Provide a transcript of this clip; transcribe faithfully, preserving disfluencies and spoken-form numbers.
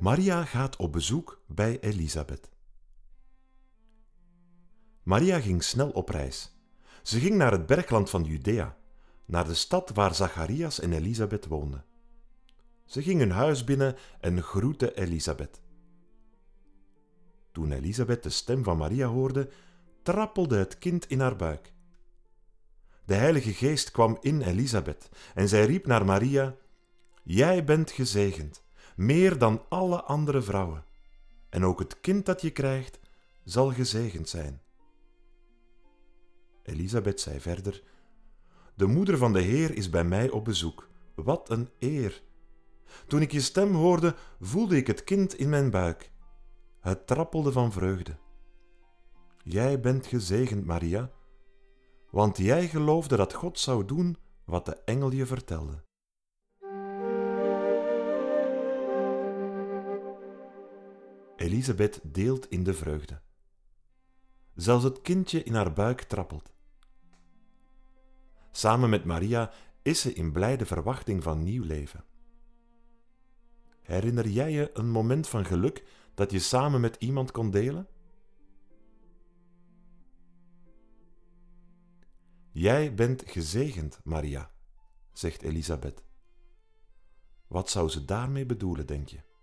Maria gaat op bezoek bij Elisabeth. Maria ging snel op reis. Ze ging naar het bergland van Judea, naar de stad waar Zacharias en Elisabeth woonden. Ze ging hun huis binnen en groette Elisabeth. Toen Elisabeth de stem van Maria hoorde, trappelde het kind in haar buik. De Heilige Geest kwam in Elisabeth en zij riep naar Maria: Jij bent gezegend, meer dan alle andere vrouwen, en ook het kind dat je krijgt zal gezegend zijn. Elisabeth zei verder: De moeder van de Heer is bij mij op bezoek. Wat een eer! Toen ik je stem hoorde, voelde ik het kind in mijn buik. Het trappelde van vreugde. Jij bent gezegend, Maria, want jij geloofde dat God zou doen wat de engel je vertelde. Elisabeth deelt in de vreugde. Zelfs het kindje in haar buik trappelt. Samen met Maria is ze in blijde verwachting van nieuw leven. Herinner jij je een moment van geluk dat je samen met iemand kon delen? Jij bent gezegend, Maria, zegt Elisabeth. Wat zou ze daarmee bedoelen, denk je?